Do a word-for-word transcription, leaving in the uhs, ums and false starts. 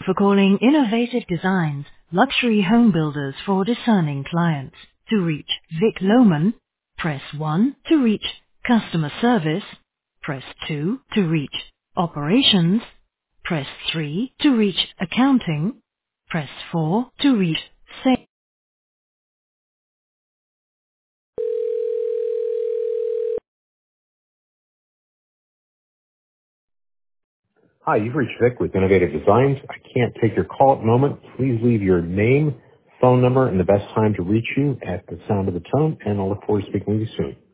for calling Innovative Designs, luxury home builders for discerning clients. To reach Vic Lohman, press one. To reach customer service, press two. To reach operations, press three. To reach accounting, press four. To reach sales. Hi, you've reached Vic with Innovative Designs. I can't take your call at the moment. Please leave your name, phone number, and the best time to reach you at the sound of the tone, and I'll look forward to speaking with you soon.